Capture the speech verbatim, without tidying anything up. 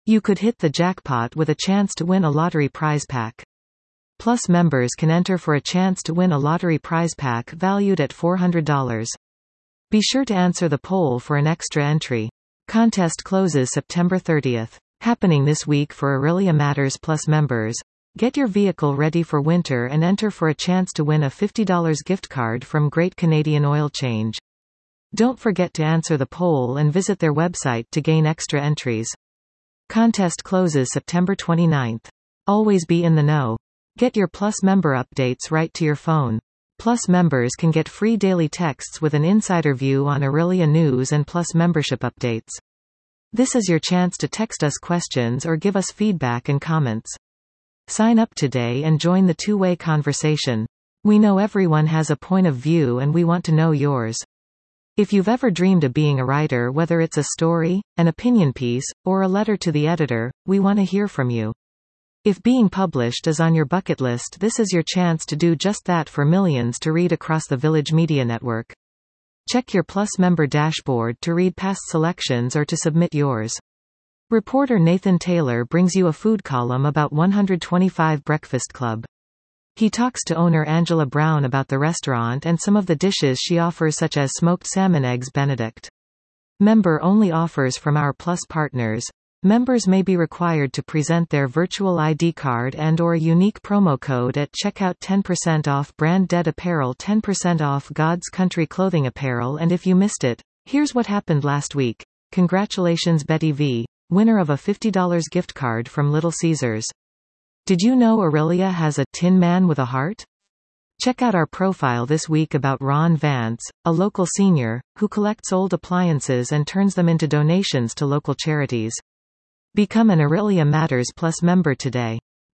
You could hit the jackpot with a chance to win a lottery prize pack. Plus members can enter for a chance to win a lottery prize pack valued at four hundred dollars. Be sure to answer the poll for an extra entry. Contest closes September thirtieth. Happening this week for Aurelia Matters Plus members. Get your vehicle ready for winter and enter for a chance to win a fifty dollars gift card from Great Canadian Oil Change. Don't forget to answer the poll and visit their website to gain extra entries. Contest closes September twenty-ninth. Always be in the know. Get your Plus member updates right to your phone. Plus members can get free daily texts with an insider view on Aurelia news and Plus membership updates. This is your chance to text us questions or give us feedback and comments. Sign up today and join the two-way conversation. We know everyone has a point of view and we want to know yours. If you've ever dreamed of being a writer, whether it's a story, an opinion piece, or a letter to the editor, we want to hear from you. If being published is on your bucket list, this is your chance to do just that for millions to read across the Village Media Network. Check your Plus member dashboard to read past selections or to submit yours. Reporter Nathan Taylor brings you a food column about one twenty-five Breakfast Club. He talks to owner Angela Brown about the restaurant and some of the dishes she offers, such as smoked salmon eggs Benedict. Member-only offers from our Plus partners. Members may be required to present their virtual I D card and or a unique promo code at checkout. Ten percent off Brand Dead apparel, ten percent off God's Country clothing apparel. And if you missed it, here's what happened last week. Congratulations Betty V, winner of a fifty dollars gift card from Little Caesars. Did you know Aurelia has a Tin Man with a Heart? Check out our profile this week about Ron Vance, a local senior, who collects old appliances and turns them into donations to local charities. Become an Aurelia Matters Plus member today.